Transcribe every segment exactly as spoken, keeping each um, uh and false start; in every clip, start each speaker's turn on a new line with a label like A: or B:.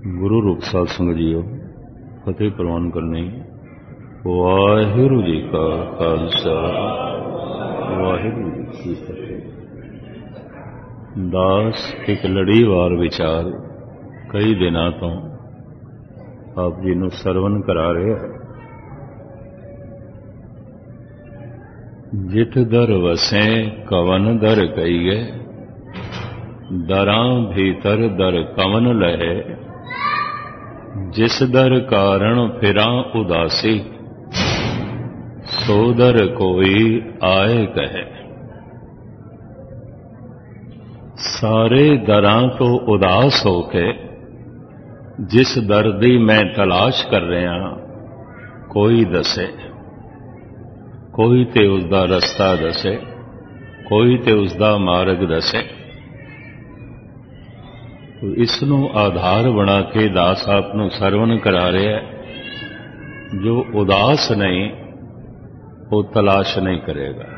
A: गुरु रूप साध संगत जीओ फतेह प्रवान करने। वाहिगुरू जी का खालसा वाहिगुरू जी की फतेह। दास एक लड़ीवार विचार कई दिनों तो आप जी नूं सरवण करा रहे। जित दर वसें कवन दर कईए, दरां भीतर दर कवन लहे। जिस दर कारण फिरां उदासी, सो दर कोई आए कहे। सारे दरां तो उदास होके जिस दर दी मैं तलाश कर रहा, कोई दसे। कोई ते उसदा रस्ता दसे, कोई ते उसदा मार्ग दसे। तो इसनों आधार बना के दास आप नूं सरवण करा रहे है। जो उदास नहीं वो तलाश नहीं करेगा।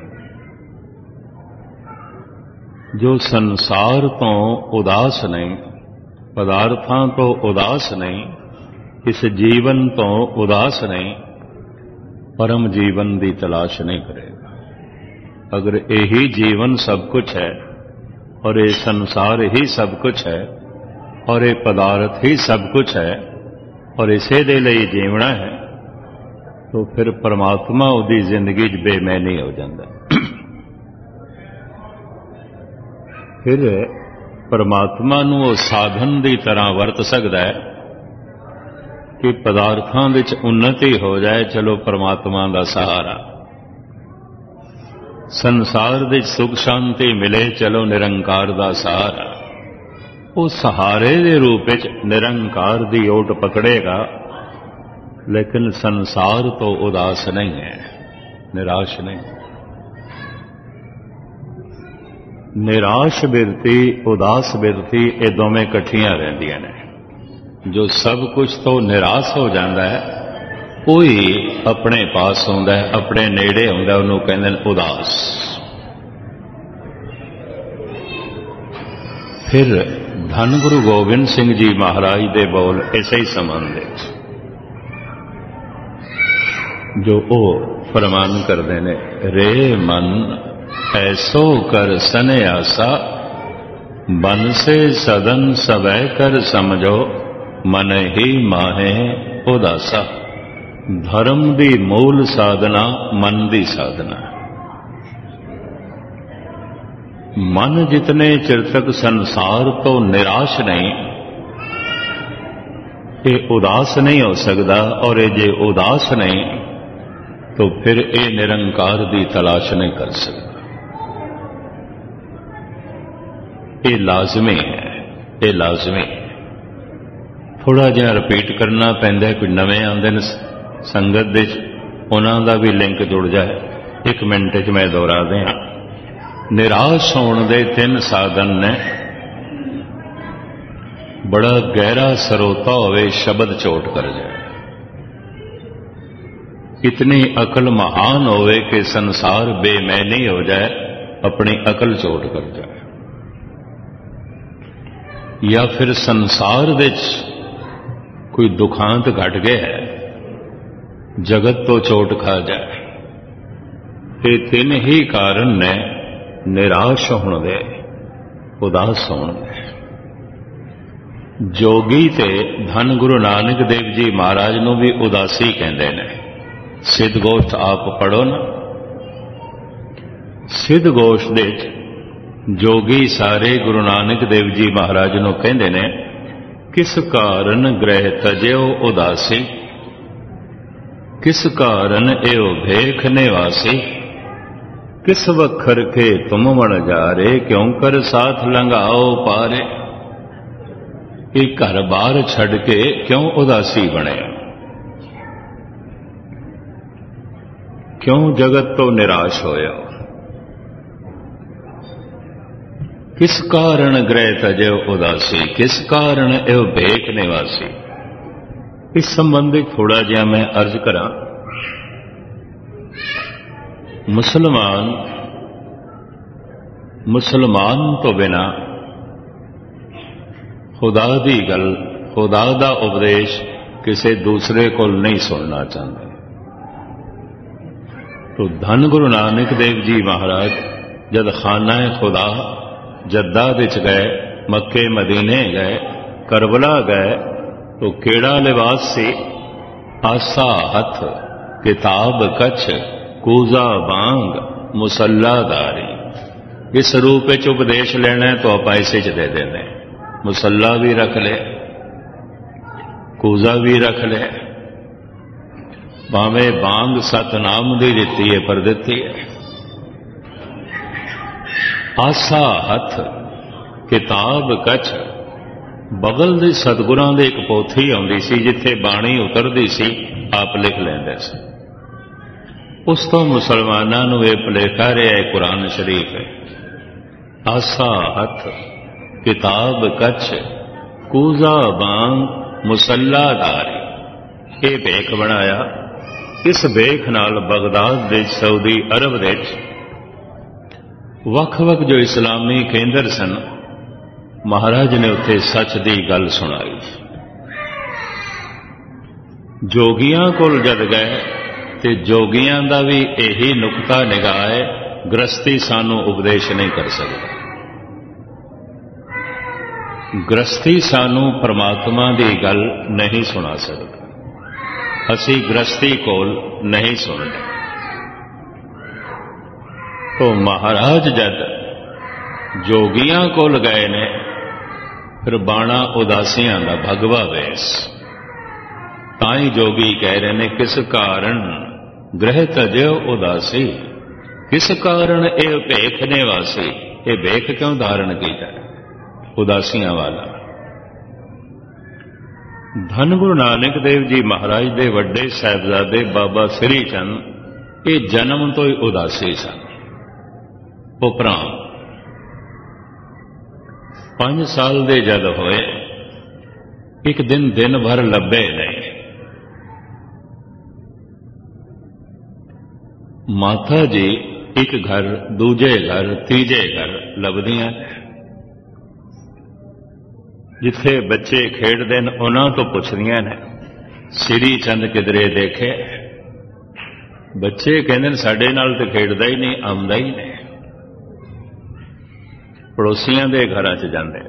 A: जो संसार तो उदास नहीं, पदार्थां तो उदास नहीं, इस जीवन तो उदास नहीं, परम जीवन की तलाश नहीं करेगा। अगर यही जीवन सब कुछ है और ये संसार ही सब कुछ है और ये पदार्थ ही सब कुछ है और इसे दे लिए जीवना है, तो फिर परमात्मा उसकी जिंदगी बेमैनी हो जाता। फिर परमात्मा नूं वो साधन की तरह वरत सकता है कि पदार्थों विच उन्नति हो जाए, चलो परमात्मा का सहारा। संसार विच सुख शांति मिले, चलो निरंकार का सहारा। वो सहारे के रूप में निरंकार की ओट पकड़ेगा, लेकिन संसार तो उदास नहीं है, निराश नहीं। निराश बिरती उदास बिरती ये दोवें कट्ठियां रहिंदियां ने। जो सब कुछ तो निराश हो जाता है, कोई अपने पास आउंदा है, अपने नेड़े आउंदा, उन्होंने कहते हैं उदास। फिर धन गुरु गोबिंद सिंह जी महाराज दे बोल इसे ही संबंध जो ओ फरमान करते हैं, रे मन ऐसो कर सन्यासा, बन से सदन सवै कर समझो, मन ही माहे उदासा। धर्म दी मूल साधना मन दी साधना। मन जितने चिर तक संसार तो निराश नहीं, ये उदास नहीं हो सकता, और ये जे उदास नहीं तो फिर ये निरंकार की तलाश नहीं कर सकता। ये लाजमी है, ये लाजमी। थोड़ा जिहा रिपीट करना पैंदा, कोई नवे आंदे ने संगत दे, उन्हां दा भी लिंक जुड़ जाए। एक मिनट च मैं दोहरा दियां। निराश होने दे तीन साधन ने। बड़ा गहरा सरोता होवे, शब्द चोट कर जाए। इतनी अकल महान होवे कि संसार बेमैनी हो जाए, अपनी अकल चोट कर जाए। या फिर संसार विच कोई दुखांत घट गया है, जगत तो चोट खा जाए। ये तीन ही कारण ने निराश होने दे, उदास होने दे। जोगी ते धन गुरु नानक देव जी महाराज नूं भी उदासी कहते हैं। सिद्ध गोष्ठ आप पढ़ो ना। सिद्ध गोष्ठ दे जोगी सारे गुरु नानक देव जी महाराज नूं कहते हैं, किस कारण ग्रह तजो उदासी, किस कारण एओ भेख निवासी। किस वखर के तुम मन जारे, क्यों कर साथ लंघाओ पारे। ये घर बार छड़ के क्यों उदासी बने, क्यों जगत तो निराश होया। किस कारण ग्रह तजो उदासी, किस कारण एओ भेख निवासी। इस संबंधी थोड़ा जिहा मैं अर्ज करा। मुसलमान मुसलमान तो बिना खुदा दी गल खुदा दा उपदेश किसी दूसरे को नहीं सुनना चाहते। तो धन गुरु नानक देव जी महाराज जद खाना खुदा जद्दा विच गए, मक्के मदीने गए, करबला गए, तो केड़ा लिबास सी? आसा हथ, किताब कछ, कूजा बांग, मुसल्लादारी। इस रूप में उपदेश लेना है तो आप ऐसे च दे देने, मुसल्ला भी रख ले, कूजा भी रख ले, भावें बांग सतनाम दी दिती है पर दिती है। आसा हथ, किताब कछ, बगल दे सतगुरां दे एक पोथी आउंदी सी जिथे बाणी उतरदी सी, आप लिख लेंदे सी। उस तो मुसलमानां नूं इह भुलेखा रहा है कुरान शरीफ है। आसा हथ, किताब कछ, कूजा बांग, मुसल्लादारी, ये भेख बनाया। इस भेख नाल बगदाद दे सऊदी अरब दे वख-वख जो इस्लामी केंद्र सन, महाराज ने उत्थे सच दी गल सुनाई। जोगियां कोल जद गए ते जोगियां दा भी यही नुकता निगाह है, गृहस्थी सानू उपदेश नहीं कर सकता। गृहस्थी सानू परमात्मा दी गल नहीं सुना सकता, असी गृहस्थी कोल नहीं सुनते। तो महाराज जद जोगियां कोल गए ने, फिर बाणा उदासियां दा भगवा वेस। ताई जोगी कह रहे ने, किस कारण ग्रह तजो उदासी, किस कारण ये भेख ने वासी, ये भेख क्यों धारण किया उदासियां वाला। धन गुरु नानक देव जी महाराज दे वड्डे साहिबजादे बाबा श्री चंद ये जन्म तो ही उदासी सन। उपरांत पांच साल दे जद होए, एक दिन दिन भर लभे नहीं। माता जी एक घर दूजे घर तीजे घर लभदियां, जिथे बच्चे खेडदे ने उन्हां तो पुछदियां ने, श्री चंद किधरे देखे? बच्चे कहंदे ने साडे नाल ते खेडदा ही नहीं, आउंदा ही नहीं। पड़ोसियां दे घरां च जांदे,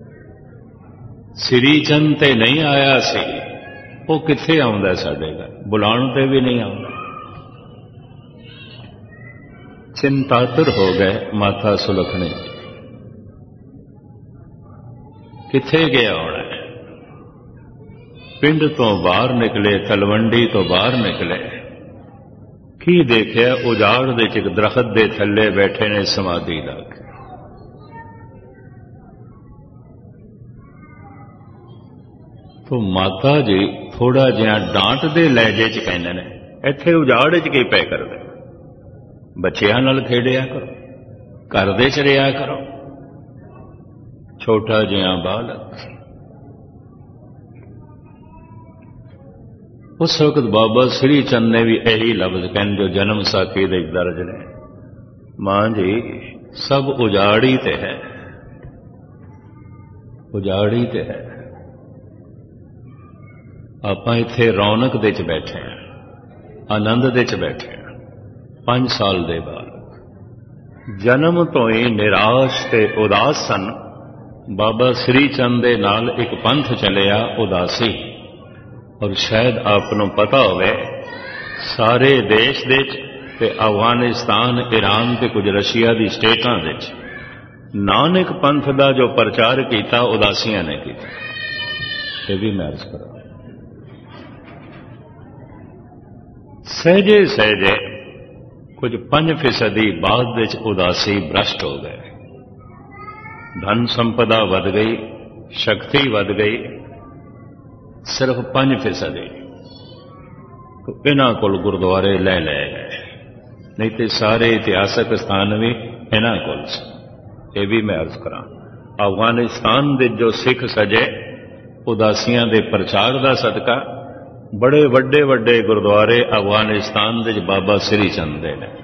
A: श्री चंद ते नहीं आया सी, वो किथे आउंदा साडे घर, बुलाउण ते भी नहीं आउंदा। चिंतातुर हो गए माता सुलखनी, किथे गया होना है। पिंड तो बाहर निकले, तलवंडी तो बाहर निकले, की देखिया उजाड़ दे एक दरखत दे थल्ले बैठे ने समाधि ला के। तो माता जी थोड़ा जिहा डांट दे लहजे च कहंदे ने, इत्थे उजाड़ च की पै करदे, बच्चियां नाल खेडिया करो, घर दे च रिहा करो। छोटा जिहा बालक। उस वक्त बाबा श्री चंद ने भी यही लफ्ज कहन जो जन्म साखी दे दर्ज ने, मां जी सब उजाड़ी ते है, उजाड़ी ते है। आपां इत्थे रौनक दे च बैठे हैं, आनंद दे च बैठे हैं। पांच साल दे बालक जन्म तो ही निराश ते उदास सन। बाबा श्री चंद दे नाल एक पंथ चलिया उदासी, और शायद आपनों पता होवे सारे देश दे ते अफगानिस्तान, ईरान ते कुछ रशिया दी स्टेटां दे नानक पंथ दा जो प्रचार किया उदासियां ने किया। ये भी मैं अर्ज करा, सहजे सहजे कुछ पंज फीसदी बाद विच उदासी भ्रष्ट हो गए। धन संपदा वध गई, शक्ति वध गई, सिर्फ पांच फीसदी। तो इन्हां कोल गुरुद्वारे लै लै गए, नहीं तो सारे इतिहासक स्थान भी इन्हां कोल से। ये भी मैं अर्ज करा, अफगानिस्तान दे जो सिख सजे उदासियां दे प्रचार दा सदका बड़े वड्डे वड्डे गुरुद्वारे अफगानिस्तान दे बाबा श्री चंद दे ने।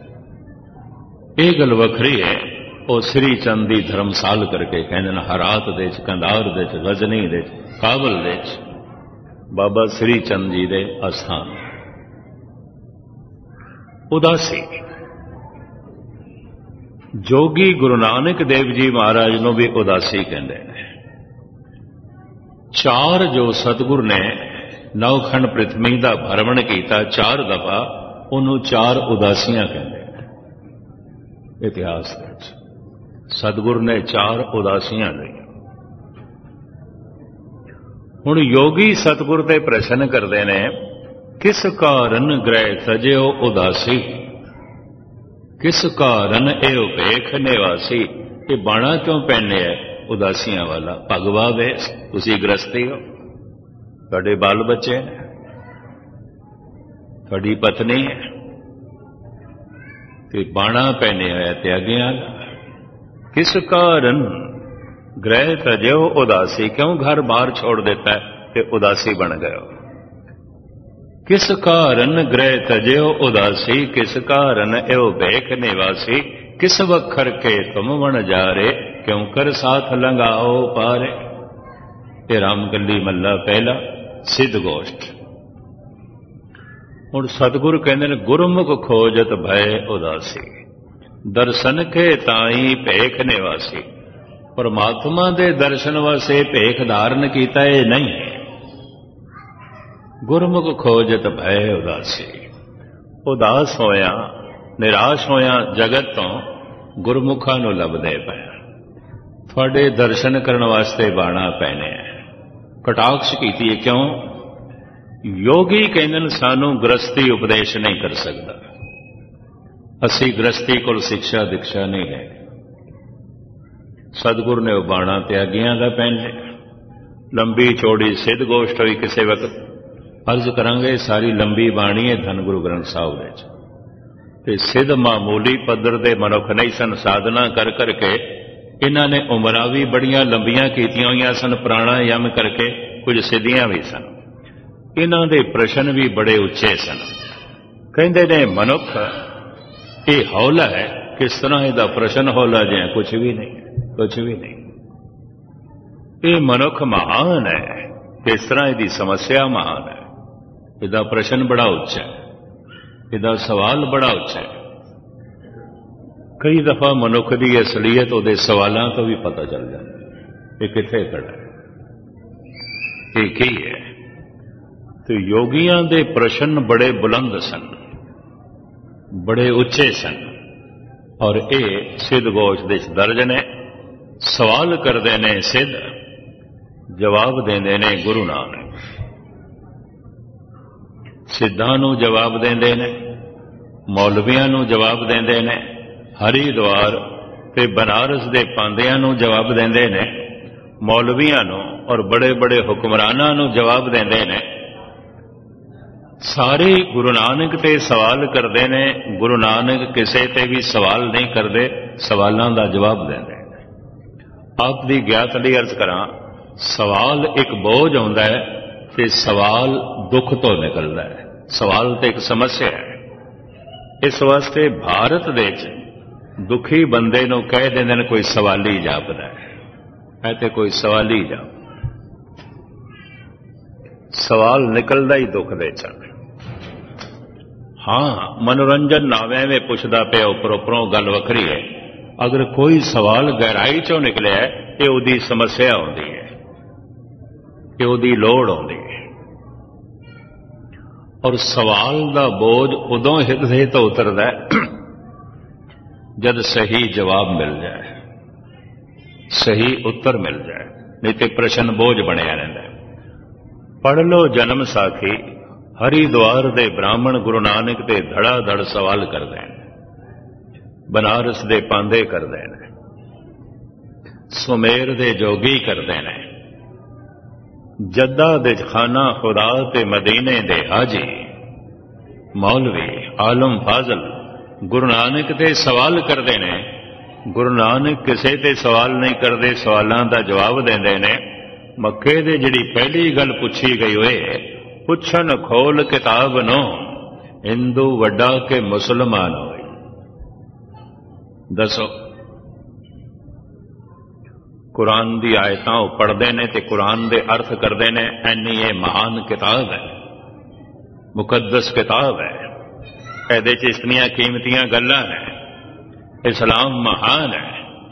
A: यह गल वखरी है, वो श्री चंद की धर्मसाल करके कहते हैं हरात दे, कंधार दे, गजनी दे ਕਾਬਲ ਦੇ ਬਾਬਾ ਸ੍ਰੀ ਚੰਦ ਜੀ ਦੇ ਅਸਥਾਨ। ਉਦਾਸੀ ਜੋਗੀ ਗੁਰੂ ਨਾਨਕ ਦੇਵ ਜੀ ਮਹਾਰਾਜ ਨੂੰ ਵੀ ਉਦਾਸੀ ਕਹਿੰਦੇ ਨੇ। ਚਾਰ ਜੋ ਸਤਿਗੁਰ ਨੇ ਨੌਖੰਡ ਪ੍ਰਿਥਵੀ ਦਾ ਭਰਮਣ ਕੀਤਾ ਚਾਰ ਦਫਾ, ਉਹਨੂੰ ਚਾਰ ਉਦਾਸੀਆਂ ਕਹਿੰਦੇ ਨੇ। ਇਤਿਹਾਸ ਵਿੱਚ ਸਤਿਗੁਰ ਨੇ ਚਾਰ ਉਦਾਸੀਆਂ ਲਈਆਂ। ਹੁਣ ਯੋਗੀ ਸਤਿਗੁਰ ਤੇ ਪ੍ਰਸ਼ਨ ਕਰਦੇ ਨੇ, ਕਿਸ ਕਾਰਨ ਗ੍ਰਹਿ ਤਜਿਓ ਉਦਾਸੀ, ਕਿਸ ਕਾਰਨ ਇਹ ਉਪੇਖ ਨਿਵਾਸੀ। ਇਹ ਬਾਣਾ ਕਿਉਂ ਪਹਿਨੇ ਹੈ ਉਦਾਸੀਆਂ ਵਾਲਾ? ਭਗਵਾ ਵੇ, ਤੁਸੀਂ ਗ੍ਰਸਤੀ ਹੋ, ਤੁਹਾਡੇ ਬਾਲ ਬੱਚੇ ਨੇ, ਤੁਹਾਡੀ ਪਤਨੀ ਹੈ, ਤੇ ਬਾਣਾ ਪਹਿਨੇ ਹੋਇਆ ਤਿਆਗਿਆਂ ਦਾ। ਕਿਸ ਕਾਰਨ ਗ੍ਰਹਿ ਤਜਿਓ ਉਦਾਸੀ, ਕਿਉਂ ਘਰ ਬਾਹਰ ਛੋੜ ਦਿੱਤਾ ਤੇ ਉਦਾਸੀ ਬਣ ਗਏ ਹੋ? ਕਿਸ ਕਾਰਨ ਗ੍ਰਹਿ ਤਜਿਓ ਉਦਾਸੀ, ਕਿਸ ਕਾਰਨ ਇਹੋ ਭੇਖ ਨਿਵਾਸੀ। ਕਿਸ ਵਖਰ ਕੇ ਤੁਮ ਵਣ ਜਾਰੇ, ਕਿਉਂ ਕਰ ਸਾਥ ਲੰਘਾਓ ਪਾਰੇ। ਇਹ ਰਾਮਕਲੀ ਮੱਲਾ ਪਹਿਲਾ ਸਿੱਧ ਗੋਸ਼ਟ। ਹੁਣ ਸਤਿਗੁਰ ਕਹਿੰਦੇ ਨੇ, ਗੁਰਮੁਖ ਖੋਜਤ ਭੈ ਉਦਾਸੀ, ਦਰਸ਼ਨ ਕੇ ਤਾਈ ਭੇਖ ਨਿਵਾਸੀ। ਪਰਮਾਤਮਾ ਦੇ ਦਰਸ਼ਨ ਵਾਸਤੇ ਭੇਖ ਧਾਰਨ ਕੀਤਾ ਇਹ ਨਹੀਂ ਹੈ। ਗੁਰਮੁਖ ਖੋਜਤ ਭੈ ਉਦਾਸੀ, ਉਦਾਸ ਹੋਇਆ ਨਿਰਾਸ਼ ਹੋਇਆ ਜਗਤ ਤੋਂ ਗੁਰਮੁਖਾਂ ਨੂੰ ਲੱਭਦੇ ਪਏ। ਤੁਹਾਡੇ ਦਰਸ਼ਨ ਕਰਨ ਵਾਸਤੇ ਬਾਣਾ ਪੈਣੇ ਹੈ। ਕਟਾਕਸ਼ ਕੀਤੀ ਹੈ, ਕਿਉਂ? ਯੋਗੀ ਕਹਿੰਦੇ ਨੇ ਸਾਨੂੰ ਗ੍ਰਸਤੀ ਉਪਦੇਸ਼ ਨਹੀਂ ਕਰ ਸਕਦਾ, ਅਸੀਂ ਗ੍ਰਸਤੀ ਕੋਲ ਸਿੱਖਿਆ ਦੀਕਸ਼ਾ ਨਹੀਂ ਹੈ। ਸਤਿਗੁਰ ਨੇ ਉਹ ਬਾਣਾ ਤਿਆਗੀਆਂ ਦਾ ਪਹਿਨੇ। ਲੰਬੀ ਚੌੜੀ ਸਿੱਧ ਗੋਸ਼ਟ ਹੋਈ ਕਿਸੇ ਵਕਤ, ਅਰਜ਼ ਕਰਾਂਗੇ ਸਾਰੀ ਲੰਬੀ ਬਾਣੀ ਹੈ ਧੰਨ ਗੁਰੂ ਗ੍ਰੰਥ ਸਾਹਿਬ ਵਿੱਚ। ਤੇ ਸਿੱਧ ਮਾਮੂਲੀ ਪੱਧਰ ਦੇ ਮਨੁੱਖ ਨਹੀਂ ਸਨ, ਸਾਧਨਾ ਕਰ ਕਰਕੇ ਇਹਨਾਂ ਨੇ ਉਮਰਾਂ ਵੀ ਬੜੀਆਂ ਲੰਬੀਆਂ ਕੀਤੀਆਂ ਹੋਈਆਂ ਸਨ, ਪ੍ਰਾਣਾਯਾਮ ਕਰਕੇ ਕੁਝ ਸਿੱਧੀਆਂ ਵੀ ਸਨ। ਇਹਨਾਂ ਦੇ ਪ੍ਰਸ਼ਨ ਵੀ ਬੜੇ ਉੱਚੇ ਸਨ। ਕਹਿੰਦੇ ਨੇ ਮਨੁੱਖ ਇਹ ਹੌਲਾ ਹੈ, ਕਿਸ ਤਰ੍ਹਾਂ ਇਹਦਾ ਪ੍ਰਸ਼ਨ ਹੌਲਾ ਜਿਹਾ? ਕੁਝ ਵੀ ਨਹੀਂ, ਕੁਝ ਵੀ ਨਹੀਂ। ਇਹ ਮਨੁੱਖ ਮਹਾਨ ਹੈ, ਕਿਸ ਤਰ੍ਹਾਂ ਇਹਦੀ ਸਮੱਸਿਆ ਮਹਾਨ ਹੈ। ਇਹਦਾ ਪ੍ਰਸ਼ਨ ਬੜਾ ਉੱਚਾ ਹੈ, ਇਹਦਾ ਸਵਾਲ ਬੜਾ ਉੱਚਾ ਹੈ। ਕਈ ਦਫਾ ਮਨੁੱਖ ਦੀ ਅਸਲੀਅਤ ਉਹਦੇ ਸਵਾਲਾਂ ਤੋਂ ਵੀ ਪਤਾ ਚੱਲ ਜਾਂਦਾ ਇਹ ਕਿੱਥੇ ਖੜਾ ਹੈ, ਇਹ ਕੀ ਹੈ। ਤੇ ਯੋਗੀਆਂ ਦੇ ਪ੍ਰਸ਼ਨ ਬੜੇ ਬੁਲੰਦ ਸਨ, ਬੜੇ ਉੱਚੇ ਸਨ, ਔਰ ਇਹ ਸਿੱਧ ਗੋਸ਼ ਦੇ ਦਰਜ ਨੇ। ਸਵਾਲ ਕਰਦੇ ਨੇ ਸਿੱਧ, ਜਵਾਬ ਦਿੰਦੇ ਨੇ ਗੁਰੂ ਨਾਨਕ। ਸਿੱਧਾਂ ਨੂੰ ਜਵਾਬ ਦਿੰਦੇ ਨੇ, ਮੌਲਵੀਆਂ ਨੂੰ ਜਵਾਬ ਦਿੰਦੇ ਨੇ, ਹਰੀਦੁਆਰ ਤੇ ਬਨਾਰਸ ਦੇ ਪਾਂਦਿਆਂ ਨੂੰ ਜਵਾਬ ਦਿੰਦੇ ਨੇ, ਮੌਲਵੀਆਂ ਨੂੰ ਔਰ ਬੜੇ ਬੜੇ ਹੁਕਮਰਾਨਾਂ ਨੂੰ ਜਵਾਬ ਦਿੰਦੇ ਨੇ। ਸਾਰੇ ਗੁਰੂ ਨਾਨਕ ਤੇ ਸਵਾਲ ਕਰਦੇ ਨੇ। ਗੁਰੂ ਨਾਨਕ ਕਿਸੇ ਤੇ ਵੀ ਸਵਾਲ ਨਹੀਂ ਕਰਦੇ, ਸਵਾਲਾਂ ਦਾ ਜਵਾਬ ਦਿੰਦੇ ਨੇ। ਆਪ ਦੀ ਗਿਆਤ ਲਈ ਅਰਜ਼ ਕਰਾਂ, ਸਵਾਲ ਇੱਕ ਬੋਝ ਆਉਂਦਾ ਹੈ ਤੇ ਸਵਾਲ ਦੁੱਖ ਤੋਂ ਨਿਕਲਦਾ ਹੈ। ਸਵਾਲ ਤੇ ਇੱਕ ਸਮੱਸਿਆ ਹੈ। ਇਸ ਵਾਸਤੇ ਭਾਰਤ ਦੇ ਵਿੱਚ ਦੁਖੀ ਬੰਦੇ ਨੂੰ ਕਹਿ ਦਿੰਦੇ ਨੇ ਕੋਈ ਸਵਾਲੀ ਜਾਪਦਾ ਹੈ, ਹੈ ਤੇ ਕੋਈ ਸਵਾਲੀ ਜਾਪ। ਸਵਾਲ ਨਿਕਲਦਾ ਹੀ ਦੁੱਖ ਦੇ ਚ। ਹਾਂ, ਮਨੋਰੰਜਨ ਨਾਵੇਂ ਵਿੱਚ ਪੁੱਛਦਾ ਪਿਆ ਉੱਪਰ ਉੱਪਰੋਂ ਗੱਲ ਵੱਖਰੀ ਹੈ। ਅਗਰ ਕੋਈ ਸਵਾਲ ਗਹਿਰਾਈ ਚੋਂ ਨਿਕਲਿਆ ਇਹ ਉਹਦੀ ਸਮੱਸਿਆ ਆਉਂਦੀ ਹੈ, ਇਹ ਉਹਦੀ ਲੋੜ ਆਉਂਦੀ ਹੈ। ਔਰ ਸਵਾਲ ਦਾ ਬੋਝ ਉਦੋਂ ਹਿਰਦੇ ਤੋਂ ਉਤਰਦਾ ਜਦ ਸਹੀ ਜਵਾਬ ਮਿਲ ਜਾਏ, ਸਹੀ ਉੱਤਰ ਮਿਲ ਜਾਏ, ਨਹੀਂ ਤੇ ਪ੍ਰਸ਼ਨ ਬੋਝ ਬਣਿਆ ਰਹਿੰਦਾ। ਪੜ੍ਹ ਲਓ ਜਨਮ ਸਾਖੀ, ਹਰੀਦੁਆਰ ਦੇ ਬ੍ਰਾਹਮਣ ਗੁਰੂ ਨਾਨਕ ਤੇ ਧੜਾ ਧੜ ਸਵਾਲ ਕਰਦੇ ਨੇ, ਬਨਾਰਸ ਦੇ ਪਾਂਦੇ ਕਰਦੇ ਨੇ, ਸੁਮੇਰ ਦੇ ਜੋਗੀ ਕਰਦੇ ਨੇ, ਜੱਦਾ ਦੇ ਖਾਨਾ ਖੁਦਾ ਤੇ ਮਦੀਨੇ ਦੇ ਹਾਜੀ, ਮੌਲਵੀ ਆਲਮ ਫਾਜ਼ਲ ਗੁਰੂ ਨਾਨਕ ਤੇ ਸਵਾਲ ਕਰਦੇ ਨੇ। ਗੁਰੂ ਨਾਨਕ ਕਿਸੇ ਤੇ ਸਵਾਲ ਨਹੀਂ ਕਰਦੇ, ਸਵਾਲਾਂ ਦਾ ਜਵਾਬ ਦਿੰਦੇ ਨੇ। ਮੱਕੇ ਦੇ ਜਿਹੜੀ ਪਹਿਲੀ ਗੱਲ ਪੁੱਛੀ ਗਈ ਹੋਏ, ਪੁੱਛਣ ਖੋਲ ਕਿਤਾਬ ਨੂੰ, ਹਿੰਦੂ ਵੱਡਾ ਕਿ ਮੁਸਲਮਾਨ ਹੋਏ। ਦੱਸੋ, कुरान दी आयतां वो पढ़ते हैं तो कुरान दे अर्थ करते हैं। इन्नी ये महान किताब है, मुकद्दस किताब है। ਇਹਦੇ ਚ इतनियां कीमतियां गल्लां ने। इस्लाम महान है।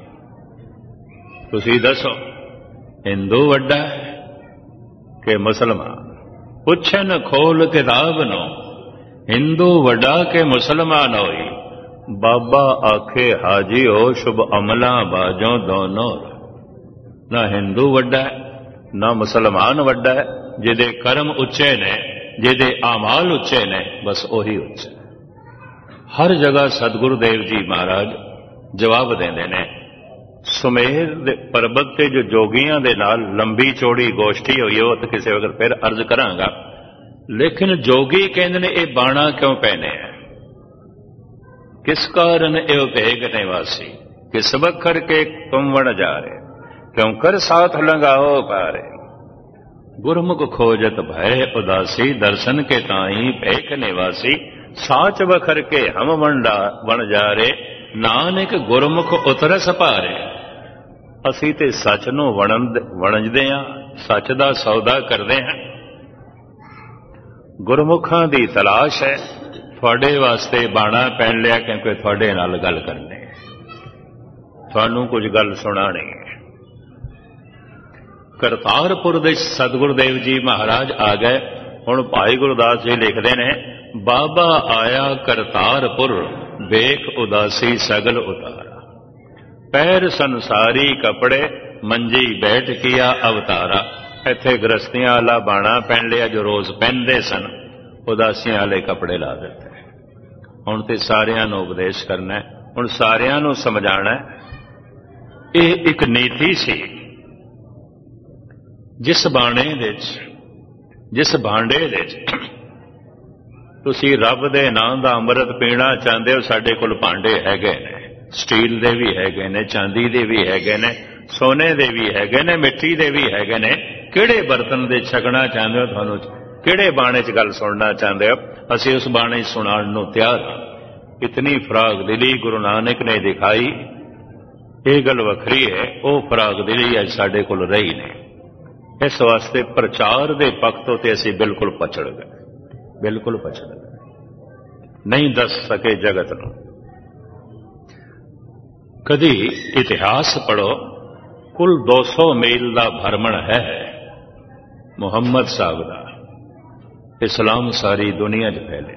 A: तुसी दसो हिंदू वड्डा है कि मुसलमान? पुछन खोल किताब नो, हिंदू वड्डा के मुसलमान होई। बाबा आखे हाजी हो शुभ अमला बाजों दोनों। ना हिंदू वड्डा है ना मुसलमान वड्डा है। जिदे कर्म उच्चे ने, जिदे आमाल उच्चे ने, बस ओही उच्चे। हर जगह सतगुरु देव जी महाराज जवाब देंदे ने। सुमेर दे पर्वत ते जो जोगियां दे नाल लंबी चौड़ी गोष्ठी हुई हो तो किसी वक्त फिर अर्ज करांगा। लेकिन जोगी कहंदे ने ये बाणा क्यों पहने हैं? किस कारण एव भेग निवासी, किस बखर के तुम वण जा रहे, क्यों कर साथ लंगाओ पारे। गुरमुख खोजत भय उदासी, दर्शन के ताई भेख निवासी। साच बखर के हम वंडा वण जा रे, नानक गुरमुख उतरस पारे। असी ते सच नूं वणजदे हां, सच दा सौदा करदे हां। गुरमुखां दी तलाश है। थोड़े वास्ते बाणा पहन लिया क्योंकि थोड़े नाल गल करनी, थानू कुछ गल सुनानी है। करतारपुर दे सतगुरु देव जी महाराज आ गए। हुण भाई गुरदास जी लिखते हैं, बाबा आया करतारपुर, वेख उदासी सगल उतारा। पैर संसारी कपड़े, मंजी बैठ किया अवतारा। इत्थे गृहस्थियां वाला बाणा पहन लिया जो रोज पहनते सन, उदासियां वाले कपड़े ला दिते। हुण ते सारियां नूं उपदेश करना है, हुण सारियां नूं समझाना है। यह एक नीति सी। जिस बाणे दे जिस भांडे दे तुसीं रब दे नाम दा अमृत पीना चाहते हो, साडे कोल भांडे हैगे ने। स्टील दे भी हैगे ने, चांदी दे भी हैगे ने, सोने दे भी हैगे ने, मिट्टी दे भी हैगे ने। किहड़े बर्तन दे छकना चाहते हो, तुहानूं किहड़े बाणे च गल सुनना चाहते हो, असीं उस बाणे सुनाण नूं तैयार हां। इतनी फराग दिली गुरु नानक ने दिखाई, ये गल वखरी है। वो फराग दिली अज साडे कोल रही ने। इस वास्ते प्रचार दे पक्ष ते असीं बिल्कुल पछड़ गए, बिल्कुल पछड़ गए, नहीं दस सके जगत नूं। कदी इतिहास पढ़ो, कुल दो सौ मील का भ्रमण है मुहम्मद साहब का। इस्लाम सारी दुनिया च फैले।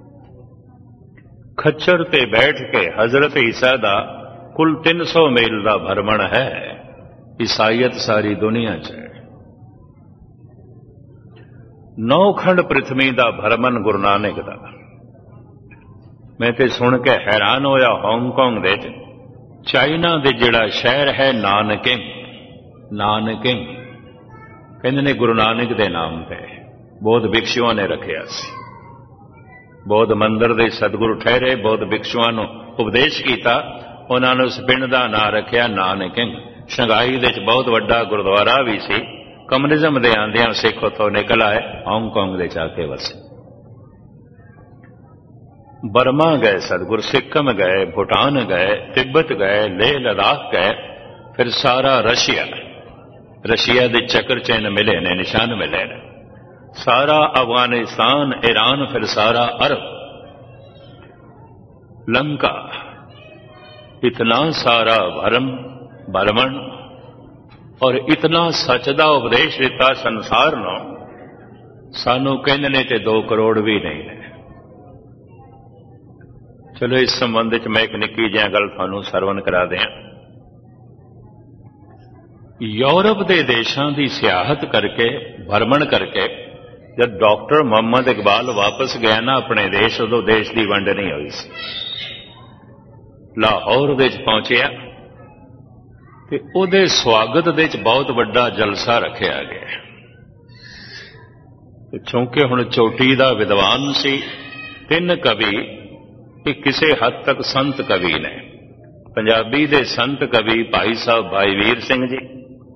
A: खच्चर ते बैठ के हजरत ईसा का कुल तीन सौ मील का भ्रमण है। ईसाईयत सारी दुनिया च है। नौ खंड पृथ्वी का भ्रमण गुरु नानक का। मैं तो सुन के हैरान होया। हांगकांग दे चाइना दे जिहड़ा शहर है नानकिंग, नानकिंग कहंदे ने गुरु नानक दे नाम पे बौद्ध भिक्षुओं ने रखिया सी। बौद्ध मंदिर दे सतगुरु ठहरे, बौद्ध भिक्षुओं नूं उपदेश किया, उन्होंने उस पिंड का नाम रखिया नानकिंग। शंघाई दे बहुत वड्डा गुरुद्वारा भी सी। कम्युनिज्म दे आंदियां सिख उत्थों निकल आए, हांगकांग दे जाके वसे। बर्मा गए सतगुरु, सिक्किम गए, भूटान गए, तिब्बत गए, लेह लद्दाख गए, फिर सारा रशिया, रशिया के चक्र चिन्ह मिले ने, निशान मिले ने, सारा अफगानिस्तान, ईरान, फिर सारा अरब, लंका, इतना सारा भरम भ्रमण और इतना सच का उपदेश दिता संसार नूं। सानू कहंदे ने ते दो करोड़ भी नहीं है। चलो इस संबंध में मैं एक निक्की जिही गल तुहानूं सरवण करा दियां। यूरोप के देशों की सियाहत करके, भ्रमण करके, जब डॉक्टर मोहम्मद इकबाल वापस गया ना अपने देश, उदों देश की वंड नहीं हुई सी। लाहौर दे पहुंचया ते उहदे स्वागत दे बहुत बड़ा जलसा रखा गया। चूंकि हुण चोटी का विद्वान सी, तीन कवि, एक किसी हद तक संत कवि ने। पंजाबी दे संत कवि भाई साहब भाई वीर सिंह जी,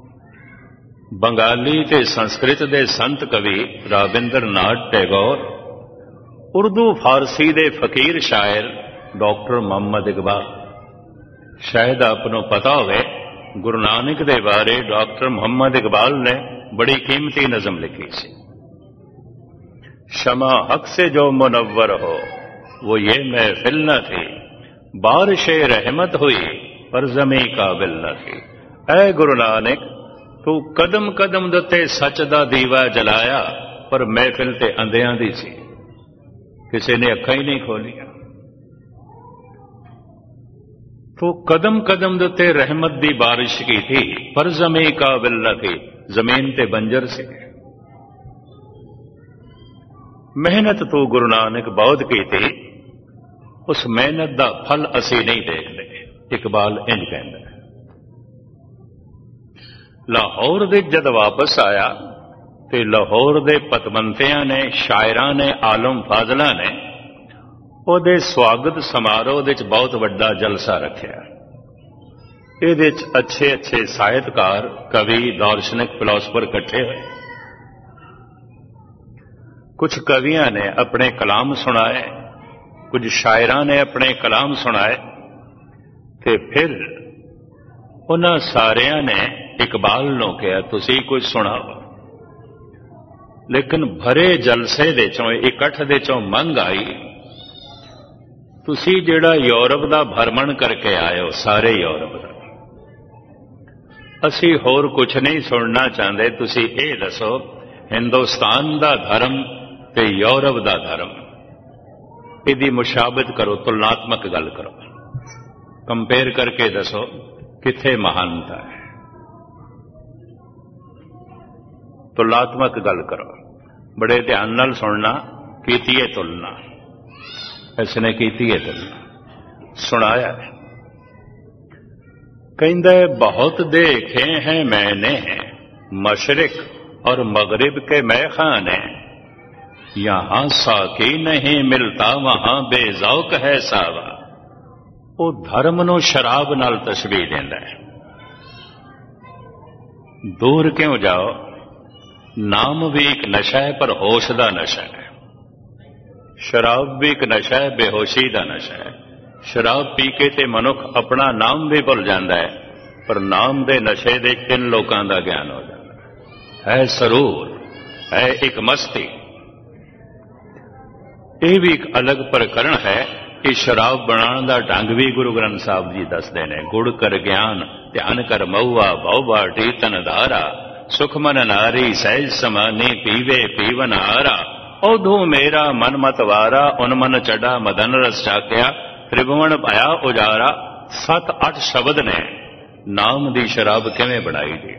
A: बंगाली ते संस्कृत दे संत कवि राबिंद्र नाथ टैगोर, उर्दू फारसी दे फकीर शायर डॉक्टर मोहम्मद इकबाल। शायद आपको पता होवे ਗੁਰੂ ਨਾਨਕ ਦੇ ਬਾਰੇ ਡਾਕਟਰ ਮੁਹੰਮਦ ਇਕਬਾਲ ਨੇ ਬੜੀ ਕੀਮਤੀ ਨਜ਼ਮ ਲਿਖੀ ਸੀ। ਸ਼ਮਾ ਹਕ ਸੇ ਜੋ ਮੁਨੱਵਰ ਹੋ वो ये महफिल न थी, बारिश रहमत हुई पर जमी काबिल न थी। ऐ गुरु नानक तू कदम कदम दते सच दा दीवा जलाया, पर महफिल ते अंधियां दी सी, किसी ने अखां ही नहीं खोलियां। तू कदम कदम दते रहमत दी बारिश की थी, पर जमी काबिल न थी, जमीन ते बंजर सी। मेहनत तू गुरु नानक बहुत की थी, उस मेहनत का फल असी नहीं देखते। इकबाल इंज कहता है। लाहौर दे जद वापस आया तो लाहौर दे पतवंतियां ने, शायरां ने, आलम फाजला ने उहदे स्वागत समारोह दे बहुत वड्डा जलसा रखिया। इहदे अच्छे अच्छे साहित्यकार, कवि, दार्शनिक, फिलोसफर इकट्ठे हुए। कुछ कवियां ने अपने कलाम सुनाए, कुछ शायरां ने अपने कलाम सुनाए, ते फिर उन्हां सारियां ने इकबाल नूं कहा तुसीं कुछ सुणाओ। लेकिन भरे जलसे दे चों, इकट्ठ दे चों मंग आई, तुसीं जिहड़ा यूरोप दा भ्रमण करके आए हो, सारे यूरोप दा, असीं होर कुछ नहीं सुनना चाहते, तुसीं इह दसो हिंदुस्तान दा धर्म ते यूरोप दा धर्म, इसकी मुशाबत करो, तुलनात्मक गल करो, कंपेयर करके दसो किथे महानता है। तुलनात्मक गल करो, बड़े ध्यान नाल सुनना। कीती है तुलना, इसने कीती है तुलना, सुनाया है। कहंदा है बहुत देखे हैं मैंने मशरिक और मगरिब के मैखाने, यहां साकी नहीं मिलता वहां बेजौक है सावा। वो धर्म नूं शराब नाल तशबीह देंदा है। दूर क्यों जाओ, नाम भी एक नशा है पर होश दा नशा है। शराब भी एक नशा है, बेहोशी दा नशा है। शराब पी के ते मनुख अपना नाम भी भुल जाता है, पर नाम दे नशे दे किन लोकां दा ज्ञान हो जाता है। सरूर है एक मस्ती, यह भी एक अलग प्रकरण है कि शराब बनाने का ढंग भी गुरु ग्रंथ साहब जी दसते हैं। गुड़ कर ज्ञान ध्यान कर मऊआ, बहुबा टीतन धारा, सुखमन नारी सहज समानी पीवे पीवन आरा। औधू मेरा मन मत वारा, उनमन चढ़ा मदन रस चाकिया, त्रिभुवन पाया उजारा। सत अठ शब्द ने नाम दी शराब किवें बनाई दी।